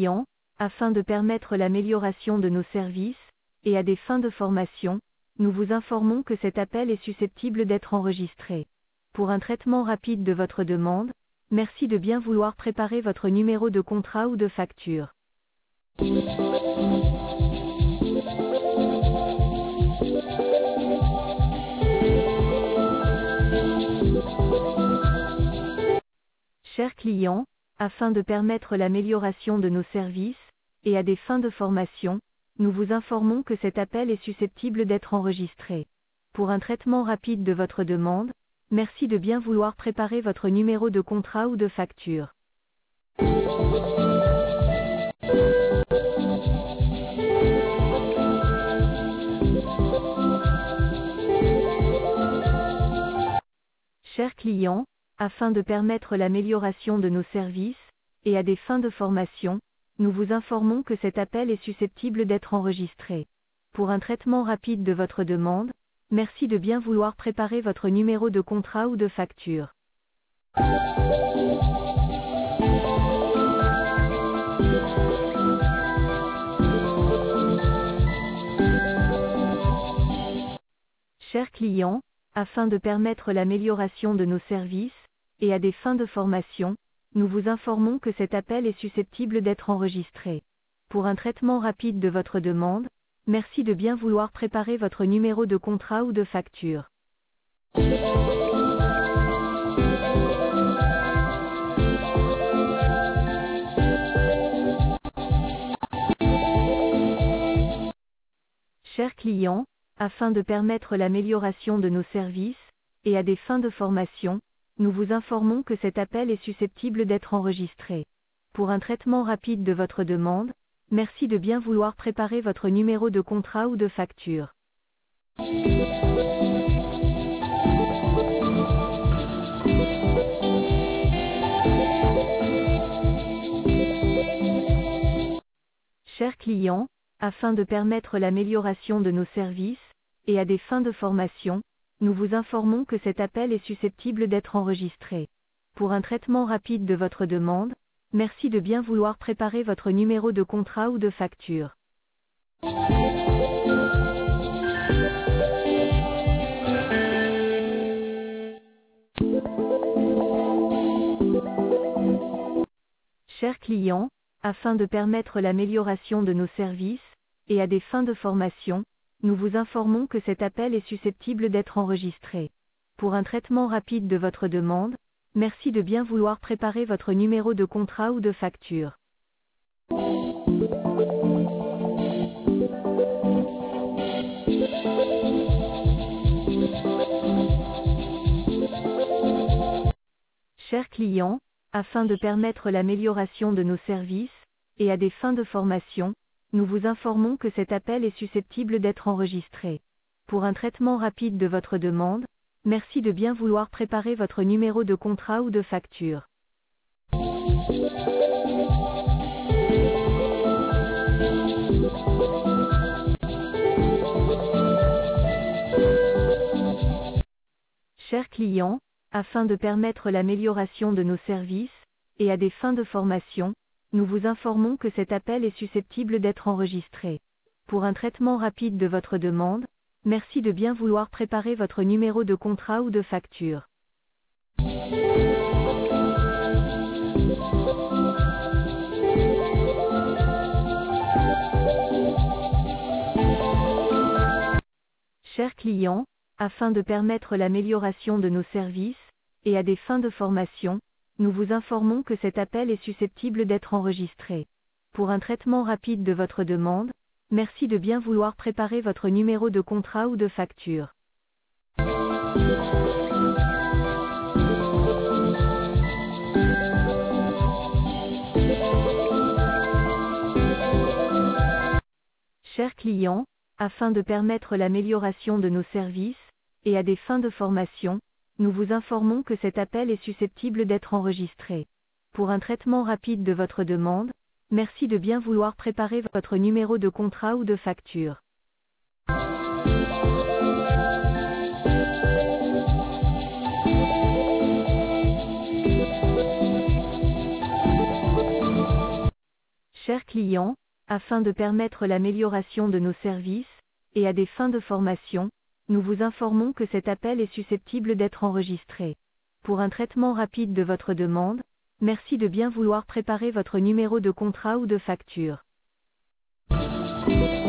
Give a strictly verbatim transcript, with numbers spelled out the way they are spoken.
clients, afin de permettre l'amélioration de nos services, et à des fins de formation, nous vous informons que cet appel est susceptible d'être enregistré. Pour un traitement rapide de votre demande, merci de bien vouloir préparer votre numéro de contrat ou de facture. Chers clients, afin de permettre l'amélioration de nos services, et à des fins de formation, nous vous informons que cet appel est susceptible d'être enregistré. Pour un traitement rapide de votre demande, merci de bien vouloir préparer votre numéro de contrat ou de facture. Chers clients, afin de permettre l'amélioration de nos services, et à des fins de formation, nous vous informons que cet appel est susceptible d'être enregistré. Pour un traitement rapide de votre demande, merci de bien vouloir préparer votre numéro de contrat ou de facture. Chers clients, afin de permettre l'amélioration de nos services, et à des fins de formation, nous vous informons que cet appel est susceptible d'être enregistré. Pour un traitement rapide de votre demande, merci de bien vouloir préparer votre numéro de contrat ou de facture. Chers clients, afin de permettre l'amélioration de nos services, et à des fins de formation, nous vous informons que cet appel est susceptible d'être enregistré. Pour un traitement rapide de votre demande, merci de bien vouloir préparer votre numéro de contrat ou de facture. Chers clients, afin de permettre l'amélioration de nos services, et à des fins de formation, nous vous informons que cet appel est susceptible d'être enregistré. Pour un traitement rapide de votre demande, merci de bien vouloir préparer votre numéro de contrat ou de facture. Chers clients, afin de permettre l'amélioration de nos services, et à des fins de formation, nous vous informons que cet appel est susceptible d'être enregistré. Pour un traitement rapide de votre demande, merci de bien vouloir préparer votre numéro de contrat ou de facture. Chers clients, afin de permettre l'amélioration de nos services, et à des fins de formation, nous vous informons que cet appel est susceptible d'être enregistré. Pour un traitement rapide de votre demande, merci de bien vouloir préparer votre numéro de contrat ou de facture. Chers clients, afin de permettre l'amélioration de nos services, et à des fins de formation, nous vous informons que cet appel est susceptible d'être enregistré. Pour un traitement rapide de votre demande, merci de bien vouloir préparer votre numéro de contrat ou de facture. Chers clients, afin de permettre l'amélioration de nos services, et à des fins de formation, nous vous informons que cet appel est susceptible d'être enregistré. Pour un traitement rapide de votre demande, merci de bien vouloir préparer votre numéro de contrat ou de facture. Chers clients, afin de permettre l'amélioration de nos services, et à des fins de formation, nous vous informons que cet appel est susceptible d'être enregistré. Pour un traitement rapide de votre demande, merci de bien vouloir préparer votre numéro de contrat ou de facture. Chers clients, afin de permettre l'amélioration de nos services, et à des fins de formation, nous vous informons que cet appel est susceptible d'être enregistré. Pour un traitement rapide de votre demande, merci de bien vouloir préparer votre numéro de contrat ou de facture.